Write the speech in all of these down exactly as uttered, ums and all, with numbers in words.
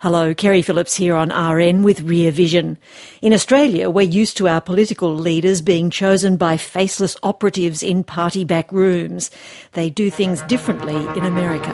Hello, Kerry Phillips here on R N with Rear Vision. In Australia, we're used to our political leaders being chosen by faceless operatives in party back rooms. They do things differently in America.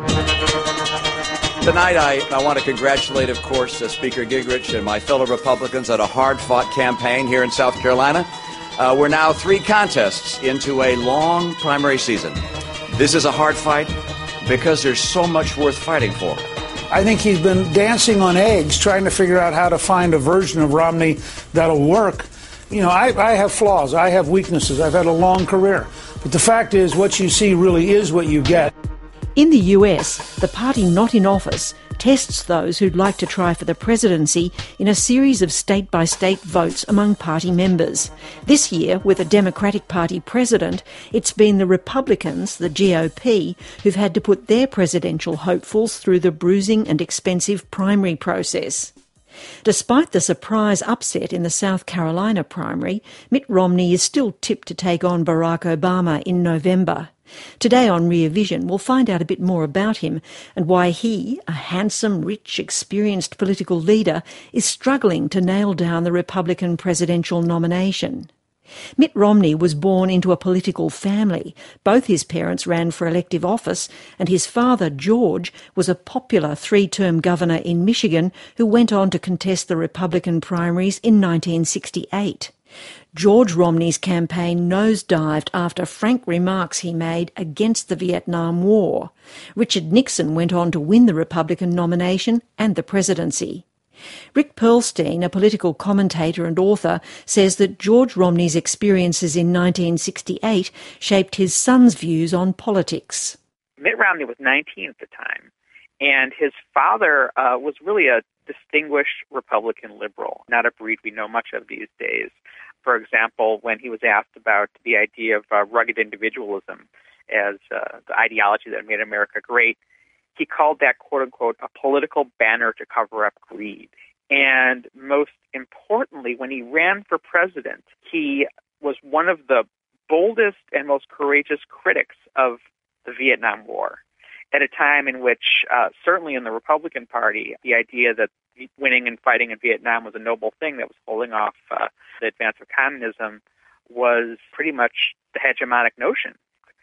Tonight, I, I want to congratulate, of course, uh, Speaker Gingrich and my fellow Republicans on a hard-fought campaign here in South Carolina. Uh, we're now three contests into a long primary season. This is a hard fight because there's so much worth fighting for. I think he's been dancing on eggs trying to figure out how to find a version of Romney that'll work. You know, I, I have flaws. I have weaknesses. I've had a long career. But the fact is, what you see really is what you get. In the U S, the party not in office tests those who'd like to try for the presidency in a series of state-by-state votes among party members. This year, with a Democratic Party president, it's been the Republicans, the G O P, who've had to put their presidential hopefuls through the bruising and expensive primary process. Despite the surprise upset in the South Carolina primary, Mitt Romney is still tipped to take on Barack Obama in November. Today on Rear Vision, we'll find out a bit more about him and why he, a handsome, rich, experienced political leader, is struggling to nail down the Republican presidential nomination. Mitt Romney was born into a political family. Both his parents ran for elective office, and his father, George, was a popular three-term governor in Michigan who went on to contest the Republican primaries in nineteen sixty-eight. George Romney's campaign nosedived after frank remarks he made against the Vietnam War. Richard Nixon went on to win the Republican nomination and the presidency. Rick Perlstein, a political commentator and author, says that George Romney's experiences in nineteen sixty-eight shaped his son's views on politics. Mitt Romney was nineteen at the time, and his father uh, was really a distinguished Republican liberal, not a breed we know much of these days. For example, when he was asked about the idea of uh, rugged individualism as uh, the ideology that made America great, he called that, quote-unquote, a political banner to cover up greed. And most importantly, when he ran for president, he was one of the boldest and most courageous critics of the Vietnam War, at a time in which, uh, certainly in the Republican Party, the idea that winning and fighting in Vietnam was a noble thing that was holding off uh, the advance of communism was pretty much the hegemonic notion.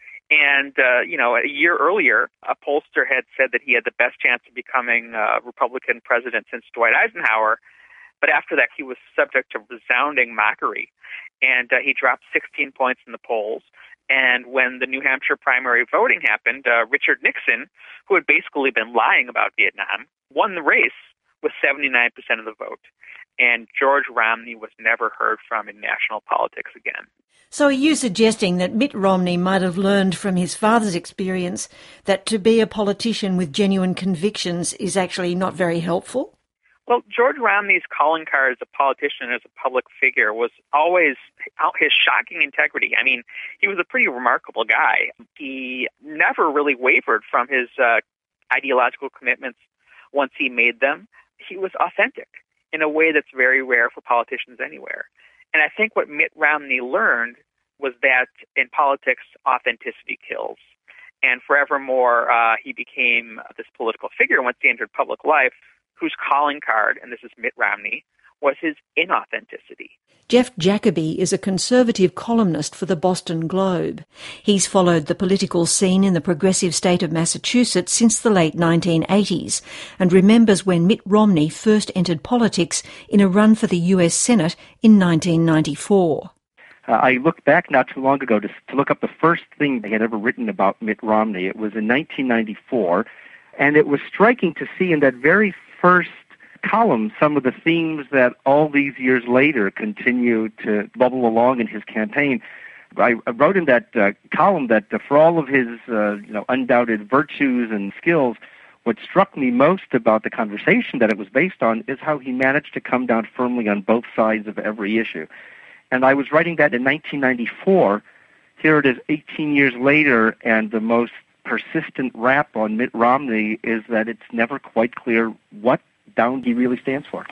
And, uh, you know, a year earlier, a pollster had said that he had the best chance of becoming a Republican president since Dwight Eisenhower. But after that, he was subject to resounding mockery. And uh, he dropped sixteen points in the polls. And when the New Hampshire primary voting happened, uh, Richard Nixon, who had basically been lying about Vietnam, won the race with seventy-nine percent of the vote. And George Romney was never heard from in national politics again. So are you suggesting that Mitt Romney might have learned from his father's experience that to be a politician with genuine convictions is actually not very helpful? Well, George Romney's calling card as a politician, as a public figure, was always his shocking integrity. I mean, he was a pretty remarkable guy. He never really wavered from his uh, ideological commitments once he made them. He was authentic in a way that's very rare for politicians anywhere. And I think what Mitt Romney learned was that in politics, authenticity kills. And forevermore, uh, he became this political figure once he entered public life, whose calling card, and this is Mitt Romney, was his inauthenticity. Jeff Jacoby is a conservative columnist for the Boston Globe. He's followed the political scene in the progressive state of Massachusetts since the late nineteen eighties and remembers when Mitt Romney first entered politics in a run for the U S Senate in nineteen ninety-four. Uh, I looked back not too long ago to, to look up the first thing they had ever written about Mitt Romney. It was in nineteen ninety-four, and it was striking to see in that very first column some of the themes that all these years later continue to bubble along in his campaign. I, I wrote in that uh, column that uh, for all of his uh, you know, undoubted virtues and skills, what struck me most about the conversation that it was based on is how he managed to come down firmly on both sides of every issue. And I was writing that in nineteen ninety-four. Here it is eighteen years later, and the most persistent rap on Mitt Romney is that it's never quite clear what down he really stands for.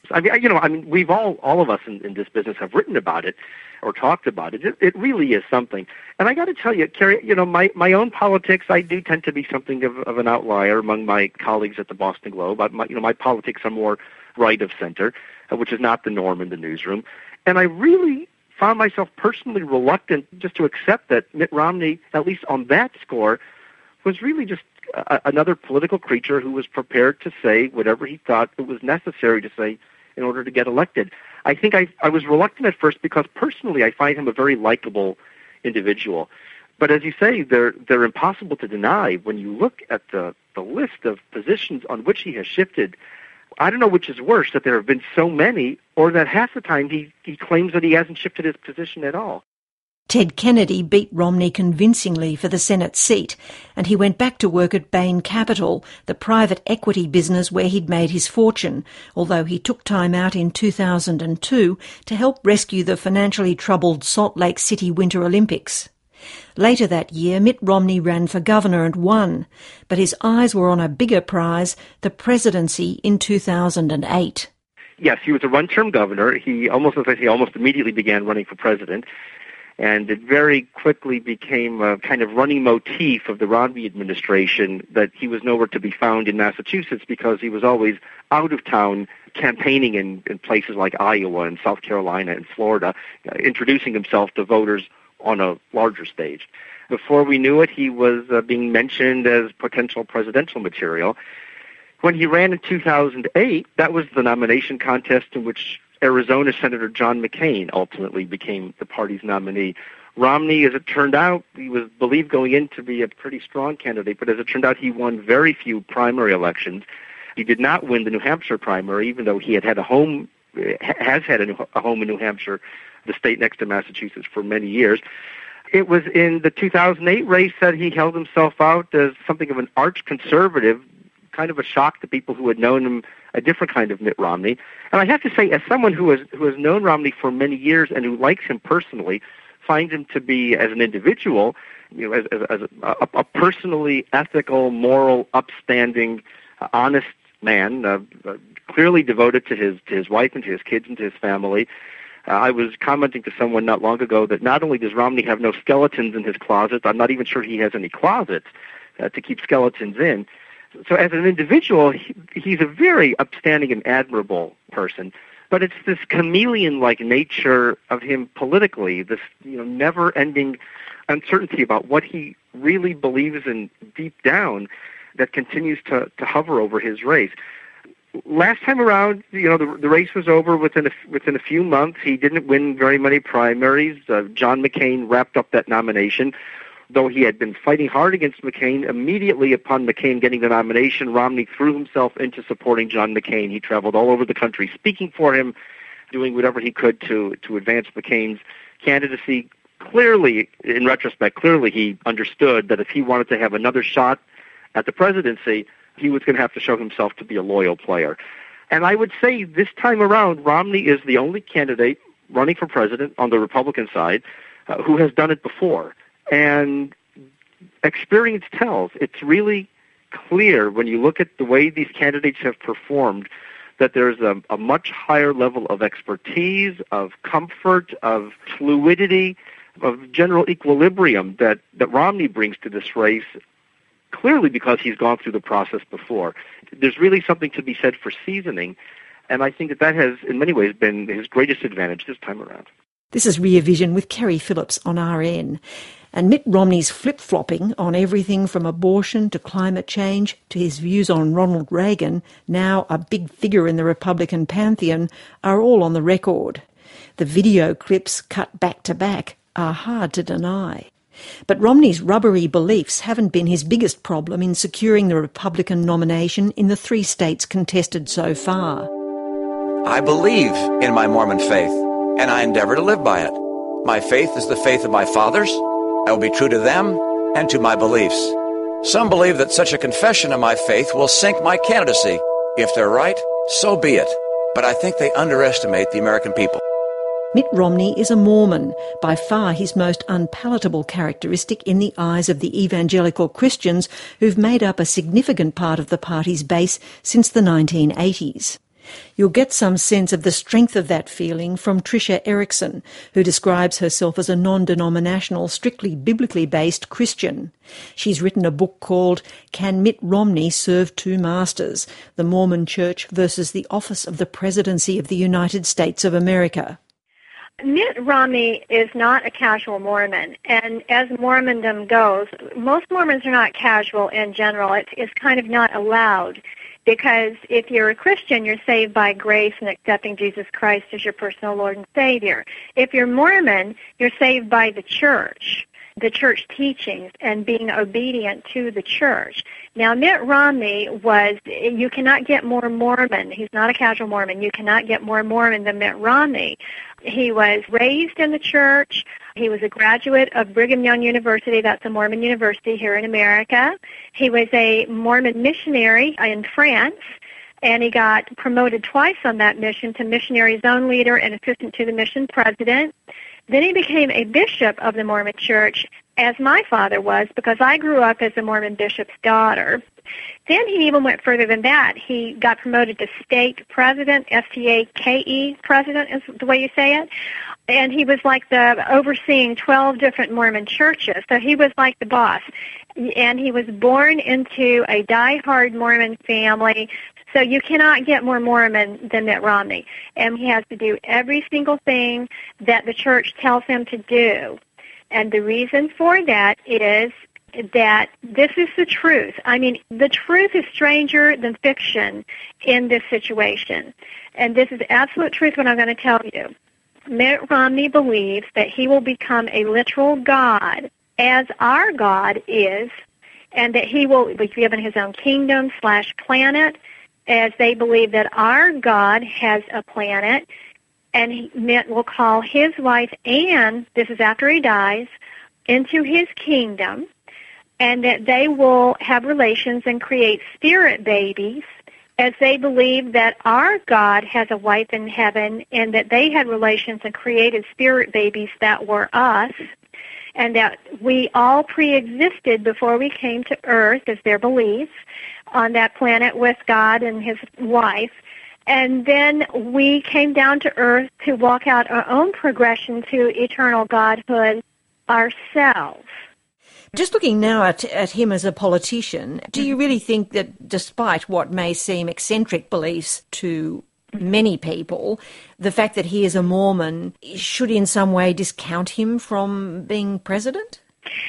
I mean, you know, I mean, we've all, all of us in, in this business have written about it or talked about it. It, it really is something. And I got to tell you, Kerry, you know, my, my own politics, I do tend to be something of, of an outlier among my colleagues at the Boston Globe. I, my, you know, my politics are more right of center, uh, which is not the norm in the newsroom. And I really found myself personally reluctant just to accept that Mitt Romney, at least on that score, was really just a, another political creature who was prepared to say whatever he thought it was necessary to say in order to get elected. I think I, I was reluctant at first because personally I find him a very likable individual. But as you say, they're they're impossible to deny when you look at the, the list of positions on which he has shifted. I don't know which is worse, that there have been so many, or that half the time he, he claims that he hasn't shifted his position at all. Ted Kennedy beat Romney convincingly for the Senate seat, and he went back to work at Bain Capital, the private equity business where he'd made his fortune, although he took time out in two thousand two to help rescue the financially troubled Salt Lake City Winter Olympics. Later that year, Mitt Romney ran for governor and won, but his eyes were on a bigger prize, the presidency in two thousand eight. Yes, he was a one-term governor. He almost, as I say, almost immediately began running for president. And it very quickly became a kind of running motif of the Romney administration that he was nowhere to be found in Massachusetts because he was always out of town campaigning in, in places like Iowa and South Carolina and Florida, uh, introducing himself to voters on a larger stage. Before we knew it, he was uh, being mentioned as potential presidential material. When he ran in two thousand eight, that was the nomination contest in which Arizona Senator John McCain ultimately became the party's nominee. Romney, as it turned out, he was believed going in to be a pretty strong candidate, but as it turned out, he won very few primary elections. He did not win the New Hampshire primary, even though he had had a home, has had a home in New Hampshire, the state next to Massachusetts, for many years. It was in the two thousand eight race that he held himself out as something of an arch-conservative, kind of a shock to people who had known him, a different kind of Mitt Romney. And I have to say, as someone who has who has known Romney for many years and who likes him personally, finds him to be, as an individual, you know, as, as, as a, a personally ethical, moral, upstanding, uh, honest man, uh, uh, clearly devoted to his to his wife and to his kids and to his family. Uh, I was commenting to someone not long ago that not only does Romney have no skeletons in his closet, I'm not even sure he has any closets uh, to keep skeletons in. So as an individual, he, he's a very upstanding and admirable person. But it's this chameleon-like nature of him politically, this you know never-ending uncertainty about what he really believes in deep down, that continues to, to hover over his race. Last time around, you know, the, the race was over within a, within a few months. He didn't win very many primaries. Uh, John McCain wrapped up that nomination. Though he had been fighting hard against McCain, immediately upon McCain getting the nomination, Romney threw himself into supporting John McCain. He traveled all over the country speaking for him, doing whatever he could to, to advance McCain's candidacy. Clearly, in retrospect, clearly he understood that if he wanted to have another shot at the presidency, he was going to have to show himself to be a loyal player. And I would say this time around, Romney is the only candidate running for president on the Republican side uh, who has done it before. And experience tells, it's really clear when you look at the way these candidates have performed that there's a, a much higher level of expertise, of comfort, of fluidity, of general equilibrium that, that Romney brings to this race, clearly because he's gone through the process before. There's really something to be said for seasoning, and I think that that has, in many ways, been his greatest advantage this time around. This is Rear Vision with Kerry Phillips on R N. And Mitt Romney's flip-flopping on everything from abortion to climate change to his views on Ronald Reagan, now a big figure in the Republican pantheon, are all on the record. The video clips cut back to back are hard to deny. But Romney's rubbery beliefs haven't been his biggest problem in securing the Republican nomination in the three states contested so far. I believe in my Mormon faith, and I endeavor to live by it. My faith is the faith of my fathers. I will be true to them and to my beliefs. Some believe that such a confession of my faith will sink my candidacy. If they're right, so be it. But I think they underestimate the American people. Mitt Romney is a Mormon, by far his most unpalatable characteristic in the eyes of the evangelical Christians who've made up a significant part of the party's base since the nineteen eighties. You'll get some sense of the strength of that feeling from Tricia Erickson, who describes herself as a non-denominational, strictly biblically based Christian. She's written a book called Can Mitt Romney Serve Two Masters? The Mormon Church versus the Office of the Presidency of the United States of America. Mitt Romney is not a casual Mormon, and as Mormondom goes, most Mormons are not casual in general. It's, it's kind of not allowed, because if you're a Christian, you're saved by grace and accepting Jesus Christ as your personal Lord and Savior. If you're Mormon, you're saved by the church, the church teachings, and being obedient to the church. Now, Mitt Romney was, you cannot get more Mormon. He's not a casual Mormon. You cannot get more Mormon than Mitt Romney. He was raised in the church. He was a graduate of Brigham Young University. That's a Mormon university here in America. He was a Mormon missionary in France, and he got promoted twice on that mission to missionary zone leader and assistant to the mission president. Then he became a bishop of the Mormon Church, as my father was, because I grew up as a Mormon bishop's daughter. Then he even went further than that. He got promoted to state president, S T A K E president is the way you say it. And he was like the overseeing twelve different Mormon churches. So he was like the boss. And he was born into a diehard Mormon family. So you cannot get more Mormon than Mitt Romney. And he has to do every single thing that the church tells him to do. And the reason for that is that this is the truth. I mean, the truth is stranger than fiction in this situation. And this is absolute truth what I'm going to tell you. Mitt Romney believes that he will become a literal God, as our God is, and that he will be given his own kingdom slash planet, as they believe that our God has a planet, and he, Mitt will call his wife Anne, this is after he dies, into his kingdom, and that they will have relations and create spirit babies, as they believe that our God has a wife in heaven, and that they had relations and created spirit babies that were us, and that we all pre-existed before we came to earth, is their belief, on that planet with God and his wife. And then we came down to earth to walk out our own progression to eternal godhood ourselves. Just looking now at, at him as a politician, do you really think that despite what may seem eccentric beliefs to many people, the fact that he is a Mormon should in some way discount him from being president?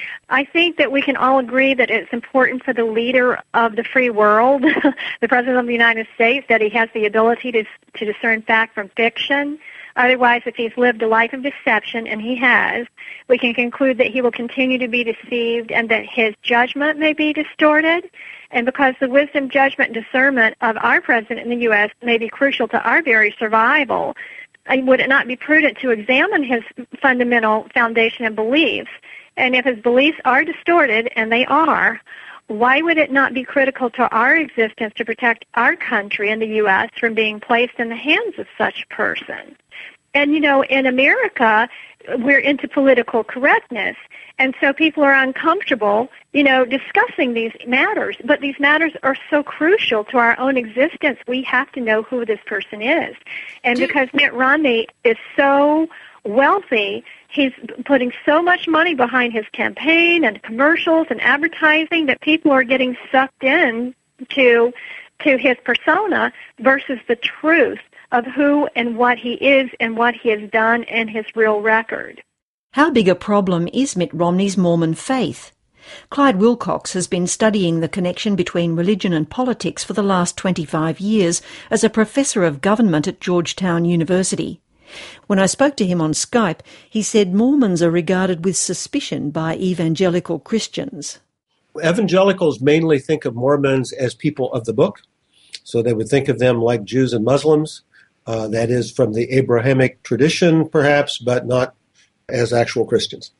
I think that we can all agree that it's important for the leader of the free world, the President of the United States, that he has the ability to, to discern fact from fiction. Otherwise, if he's lived a life of deception, and he has, we can conclude that he will continue to be deceived and that his judgment may be distorted. And because the wisdom, judgment, and discernment of our president in the U S may be crucial to our very survival, would it not be prudent to examine his fundamental foundation and beliefs? And if his beliefs are distorted, and they are, why would it not be critical to our existence to protect our country and the U S from being placed in the hands of such a person? And, you know, in America, we're into political correctness, and so people are uncomfortable, you know, discussing these matters. But these matters are so crucial to our own existence, we have to know who this person is. And Do- because Mitt Romney is so wealthy, he's putting so much money behind his campaign and commercials and advertising that people are getting sucked in to, to his persona versus the truth of who and what he is and what he has done and his real record. How big a problem is Mitt Romney's Mormon faith? Clyde Wilcox has been studying the connection between religion and politics for the last twenty-five years as a professor of government at Georgetown University. When I spoke to him on Skype, he said Mormons are regarded with suspicion by evangelical Christians. Evangelicals mainly think of Mormons as people of the book, so they would think of them like Jews and Muslims. Uh, that is from the Abrahamic tradition, perhaps, but not as actual Christians.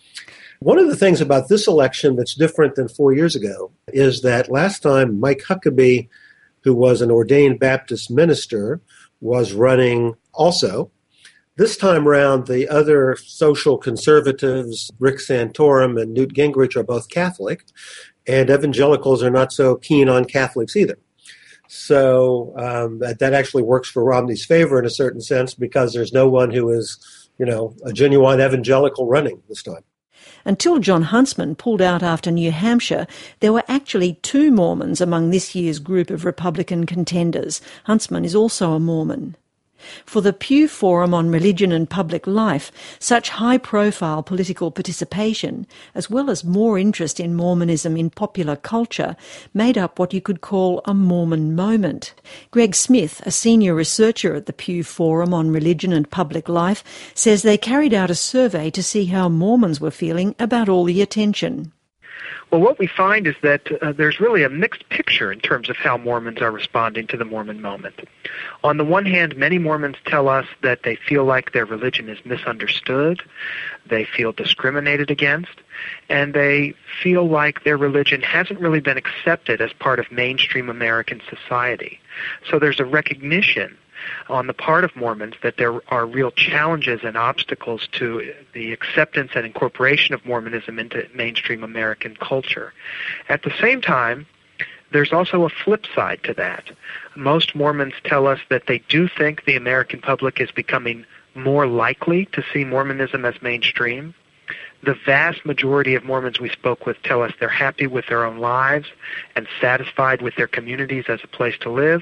One of the things about this election that's different than four years ago is that last time Mike Huckabee, who was an ordained Baptist minister, was running also. This time around, the other social conservatives, Rick Santorum and Newt Gingrich, are both Catholic, and evangelicals are not so keen on Catholics either. So um, that, that actually works for Romney's favor in a certain sense because there's no one who is, you know, a genuine evangelical running this time. Until John Huntsman pulled out after New Hampshire, there were actually two Mormons among this year's group of Republican contenders. Huntsman is also a Mormon. For the Pew Forum on Religion and Public Life, such high-profile political participation, as well as more interest in Mormonism in popular culture, made up what you could call a Mormon moment. Greg Smith, a senior researcher at the Pew Forum on Religion and Public Life, says they carried out a survey to see how Mormons were feeling about all the attention. Well, what we find is that uh, there's really a mixed picture in terms of how Mormons are responding to the Mormon moment. On the one hand, many Mormons tell us that they feel like their religion is misunderstood, they feel discriminated against, and they feel like their religion hasn't really been accepted as part of mainstream American society. So there's a recognition on the part of Mormons that there are real challenges and obstacles to the acceptance and incorporation of Mormonism into mainstream American culture. At the same time, there's also a flip side to that. Most Mormons tell us that they do think the American public is becoming more likely to see Mormonism as mainstream. The vast majority of Mormons we spoke with tell us they're happy with their own lives and satisfied with their communities as a place to live.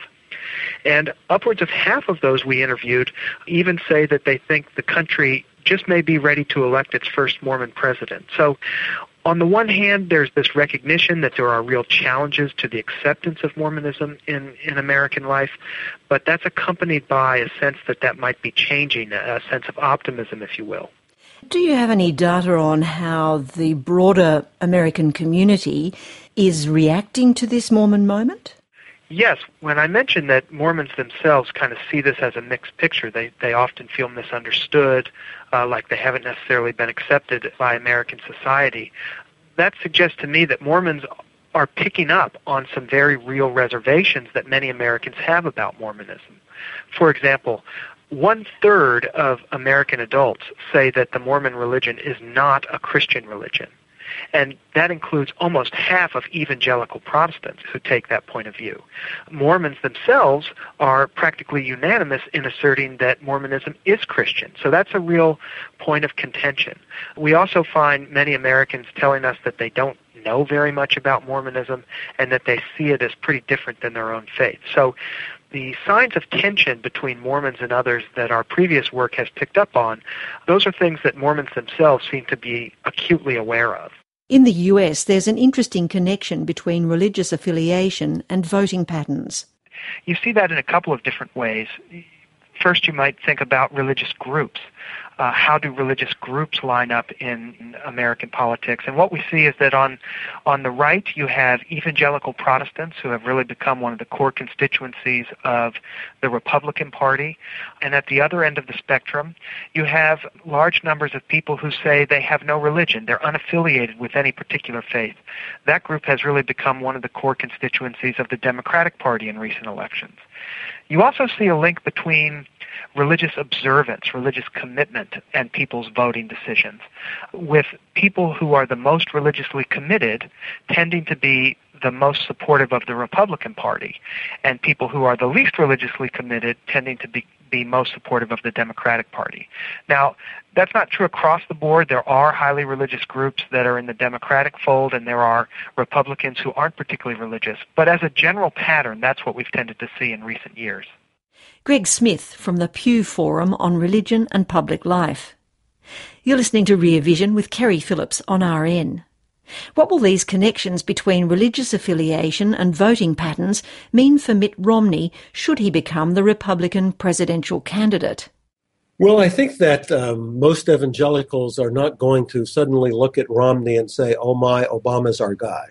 And upwards of half of those we interviewed even say that they think the country just may be ready to elect its first Mormon president. So on the one hand, there's this recognition that there are real challenges to the acceptance of Mormonism in, in American life, but that's accompanied by a sense that that might be changing, a sense of optimism, if you will. Do you have any data on how the broader American community is reacting to this Mormon moment? Yes, when I mentioned that Mormons themselves kind of see this as a mixed picture, they, they often feel misunderstood, uh, like they haven't necessarily been accepted by American society. That suggests to me that Mormons are picking up on some very real reservations that many Americans have about Mormonism. For example, one-third of American adults say that the Mormon religion is not a Christian religion. And that includes almost half of evangelical Protestants who take that point of view. Mormons themselves are practically unanimous in asserting that Mormonism is Christian. So that's a real point of contention. We also find many Americans telling us that they don't know very much about Mormonism and that they see it as pretty different than their own faith. So the signs of tension between Mormons and others that our previous work has picked up on, those are things that Mormons themselves seem to be acutely aware of. In the U S, there's an interesting connection between religious affiliation and voting patterns. You see that in a couple of different ways. First, you might think about religious groups. Uh, how do religious groups line up in American politics? And what we see is that on on the right, you have evangelical Protestants who have really become one of the core constituencies of the Republican Party. And at the other end of the spectrum, you have large numbers of people who say they have no religion. They're unaffiliated with any particular faith. That group has really become one of the core constituencies of the Democratic Party in recent elections. You also see a link between religious observance, religious commitment, and people's voting decisions, with people who are the most religiously committed tending to be the most supportive of the Republican Party, and people who are the least religiously committed tending to be, be most supportive of the Democratic Party. Now, that's not true across the board. There are highly religious groups that are in the Democratic fold, and there are Republicans who aren't particularly religious. But as a general pattern, that's what we've tended to see in recent years. Greg Smith from the Pew Forum on Religion and Public Life. You're listening to Rear Vision with Kerry Phillips on R N. What will these connections between religious affiliation and voting patterns mean for Mitt Romney should he become the Republican presidential candidate? Well, I think that um, most evangelicals are not going to suddenly look at Romney and say, oh my, Obama's our guy.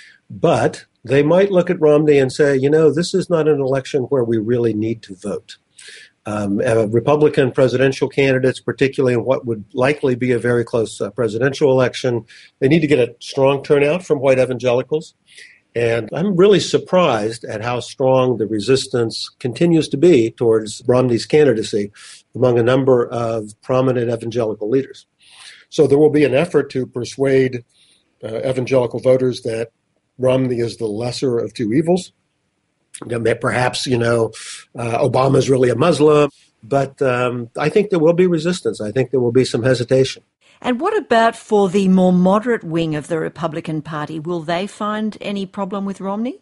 But they might look at Romney and say, you know, this is not an election where we really need to vote. Um, Republican presidential candidates, particularly in what would likely be a very close uh, presidential election, they need to get a strong turnout from white evangelicals. And I'm really surprised at how strong the resistance continues to be towards Romney's candidacy among a number of prominent evangelical leaders. So there will be an effort to persuade uh, evangelical voters that Romney is the lesser of two evils. You know, perhaps, you know, uh, Obama's really a Muslim, but um, I think there will be resistance. I think there will be some hesitation. And what about for the more moderate wing of the Republican Party? Will they find any problem with Romney?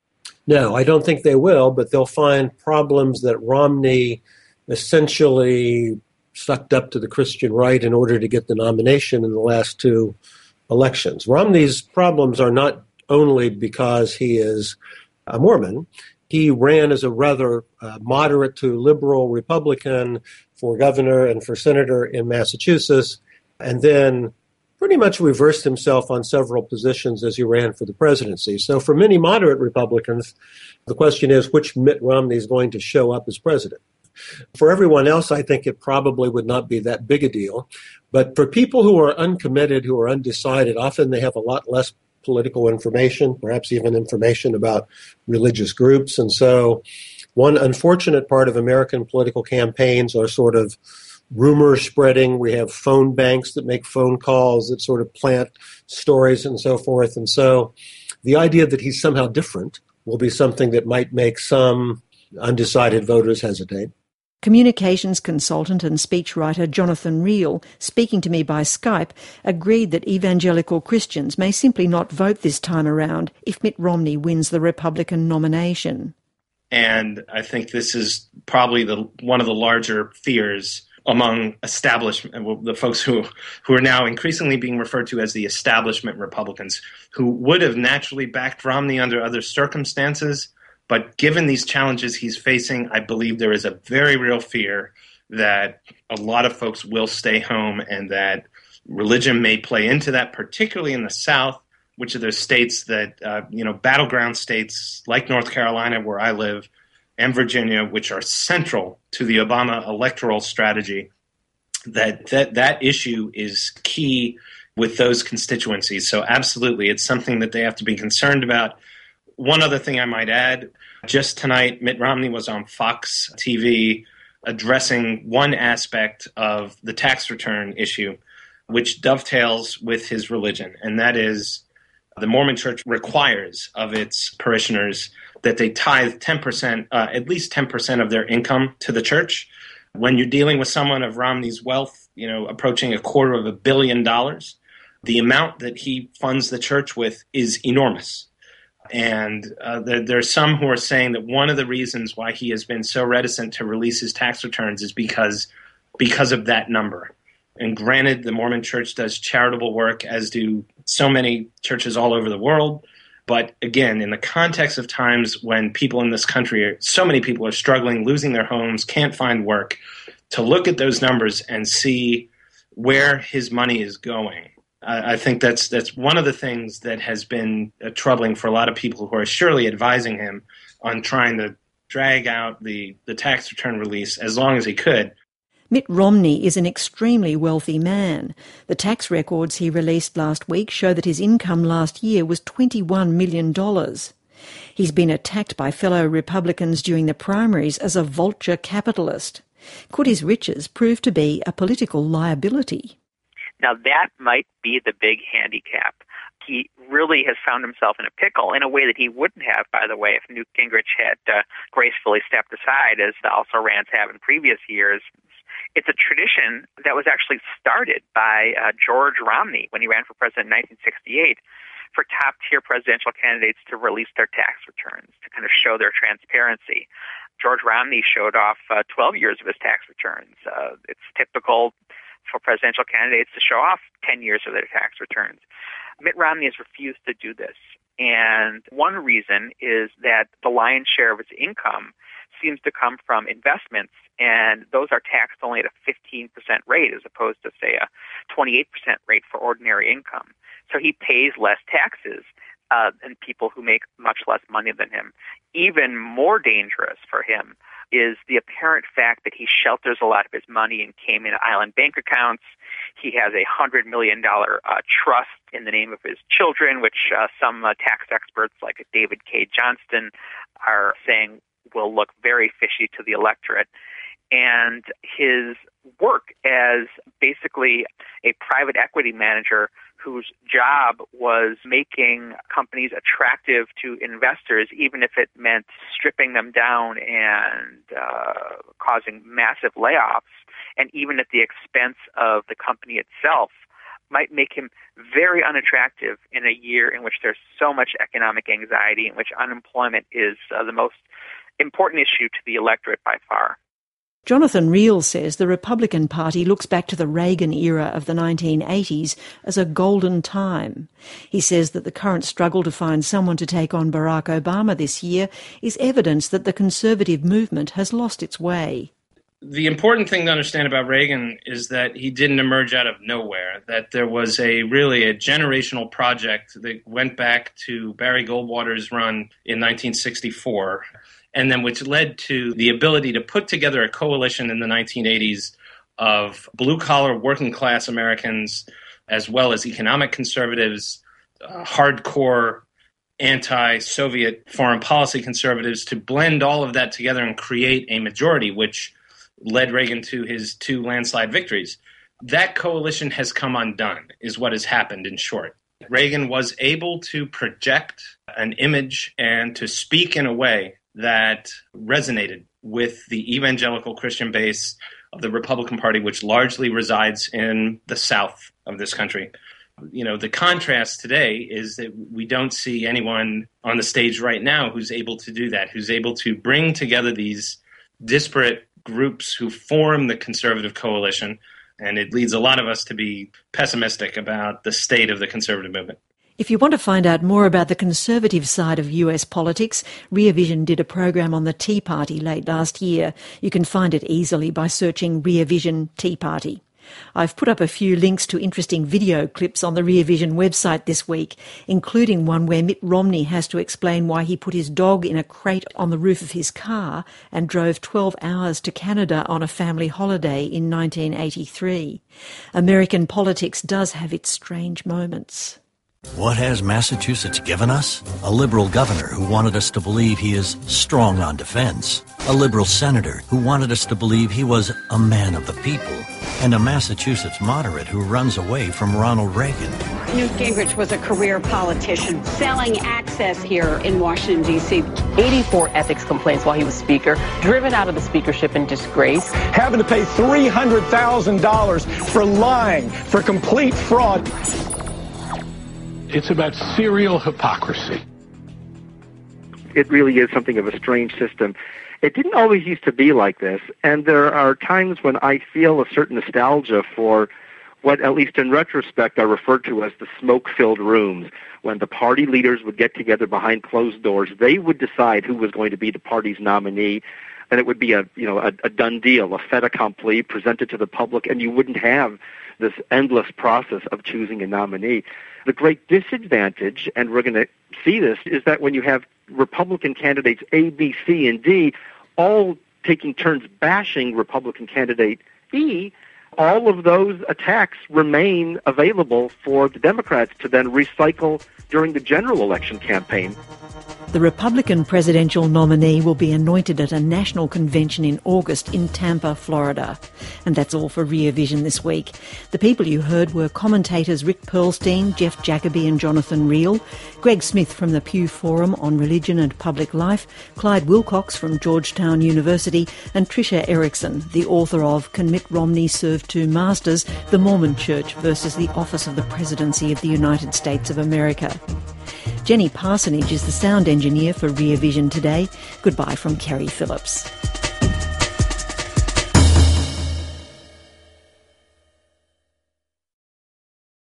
No, I don't think they will, but they'll find problems that Romney essentially sucked up to the Christian right in order to get the nomination in the last two elections. Romney's problems are not only because he is a Mormon. He ran as a rather uh, moderate to liberal Republican for governor and for senator in Massachusetts, and then pretty much reversed himself on several positions as he ran for the presidency. So for many moderate Republicans, the question is which Mitt Romney is going to show up as president. For everyone else, I think it probably would not be that big a deal. But for people who are uncommitted, who are undecided, often they have a lot less political information, perhaps even information about religious groups. And so one unfortunate part of American political campaigns are sort of rumor spreading. We have phone banks that make phone calls that sort of plant stories and so forth. And so the idea that he's somehow different will be something that might make some undecided voters hesitate. Communications consultant and speechwriter Jonathan Riehl, speaking to me by Skype, agreed that evangelical Christians may simply not vote this time around if Mitt Romney wins the Republican nomination. And I think this is probably the one of the larger fears among establishment, the folks who, who are now increasingly being referred to as the establishment Republicans, who would have naturally backed Romney under other circumstances. But given these challenges he's facing, I believe there is a very real fear that a lot of folks will stay home and that religion may play into that, particularly in the South, which are those states that, uh, you know, battleground states like North Carolina, where I live, and Virginia, which are central to the Obama electoral strategy, that that, that issue is key with those constituencies. So absolutely, it's something that they have to be concerned about. One other thing I might add, just tonight, Mitt Romney was on Fox T V addressing one aspect of the tax return issue, which dovetails with his religion, and that is the Mormon Church requires of its parishioners that they tithe ten percent, uh, at least ten percent of their income to the church. When you're dealing with someone of Romney's wealth, you know, approaching a quarter of a billion dollars, the amount that he funds the church with is enormous. And uh, there, there are some who are saying that one of the reasons why he has been so reticent to release his tax returns is because because of that number. And granted, the Mormon Church does charitable work, as do so many churches all over the world. But again, in the context of times when people in this country, are, so many people are struggling, losing their homes, can't find work, to look at those numbers and see where his money is going. I think that's that's one of the things that has been uh, troubling for a lot of people who are surely advising him on trying to drag out the, the tax return release as long as he could. Mitt Romney is an extremely wealthy man. The tax records he released last week show that his income last year was twenty-one million dollars. He's been attacked by fellow Republicans during the primaries as a vulture capitalist. Could his riches prove to be a political liability? Now, that might be the big handicap. He really has found himself in a pickle in a way that he wouldn't have, by the way, if Newt Gingrich had uh, gracefully stepped aside, as the also-rans have in previous years. It's a tradition that was actually started by uh, George Romney when he ran for president in nineteen sixty-eight for top-tier presidential candidates to release their tax returns, to kind of show their transparency. George Romney showed off uh, twelve years of his tax returns. Uh, it's typical for presidential candidates to show off ten years of their tax returns. Mitt Romney has refused to do this. And one reason is that the lion's share of his income seems to come from investments, and those are taxed only at a fifteen percent rate as opposed to, say, a twenty-eight percent rate for ordinary income. So he pays less taxes uh, than people who make much less money than him. Even more dangerous for him is the apparent fact that he shelters a lot of his money in Cayman Island bank accounts. He has a one hundred million dollars uh, trust in the name of his children, which uh, some uh, tax experts like David K. Johnston are saying will look very fishy to the electorate. And his work as basically a private equity manager whose job was making companies attractive to investors, even if it meant stripping them down and uh, causing massive layoffs, and even at the expense of the company itself, might make him very unattractive in a year in which there's so much economic anxiety, in which unemployment is uh, the most important issue to the electorate by far. Jonathan Riehl says the Republican Party looks back to the Reagan era of the nineteen eighties as a golden time. He says that the current struggle to find someone to take on Barack Obama this year is evidence that the conservative movement has lost its way. The important thing to understand about Reagan is that he didn't emerge out of nowhere, that there was a really a generational project that went back to Barry Goldwater's run in nineteen sixty-four, and then which led to the ability to put together a coalition in the nineteen eighties of blue-collar working-class Americans, as well as economic conservatives, uh, hardcore anti-Soviet foreign policy conservatives, to blend all of that together and create a majority, which led Reagan to his two landslide victories. That coalition has come undone, is what has happened in short. Reagan was able to project an image and to speak in a way that resonated with the evangelical Christian base of the Republican Party, which largely resides in the South of this country. You know, the contrast today is that we don't see anyone on the stage right now who's able to do that, who's able to bring together these disparate groups who form the conservative coalition, and it leads a lot of us to be pessimistic about the state of the conservative movement. If you want to find out more about the conservative side of U S politics, Rear Vision did a program on the Tea Party late last year. You can find it easily by searching Rear Vision Tea Party. I've put up a few links to interesting video clips on the Rear Vision website this week, including one where Mitt Romney has to explain why he put his dog in a crate on the roof of his car and drove twelve hours to Canada on a family holiday in nineteen eighty-three. American politics does have its strange moments. What has Massachusetts given us? A liberal governor who wanted us to believe he is strong on defense. A liberal senator who wanted us to believe he was a man of the people. And a Massachusetts moderate who runs away from Ronald Reagan. Newt Gingrich was a career politician selling access here in Washington, D C eighty-four ethics complaints while he was Speaker, driven out of the speakership in disgrace. Having to pay three hundred thousand dollars for lying, for complete fraud. It's about serial hypocrisy. It really is something of a strange system. It didn't always used to be like this, and there are times when I feel a certain nostalgia for what, at least in retrospect, are referred to as the smoke-filled rooms. When the party leaders would get together behind closed doors, they would decide who was going to be the party's nominee, and it would be a you know a, a done deal, a fait accompli, presented to the public, and you wouldn't have this endless process of choosing a nominee. The great disadvantage, and we're going to see this, is that when you have Republican candidates A, B, C, and D all taking turns bashing Republican candidate E, all of those attacks remain available for the Democrats to then recycle during the general election campaign. The Republican presidential nominee will be anointed at a national convention in August in Tampa, Florida. And that's all for Rear Vision this week. The people you heard were commentators Rick Perlstein, Jeff Jacoby and Jonathan Riehl, Greg Smith from the Pew Forum on Religion and Public Life, Clyde Wilcox from Georgetown University, and Tricia Erickson, the author of Can Mitt Romney Serve Two Masters? The Mormon Church versus the Office of the Presidency of the United States of America. Jenny Parsonage is the sound engineer for Rear Vision today. Goodbye from Kerry Phillips.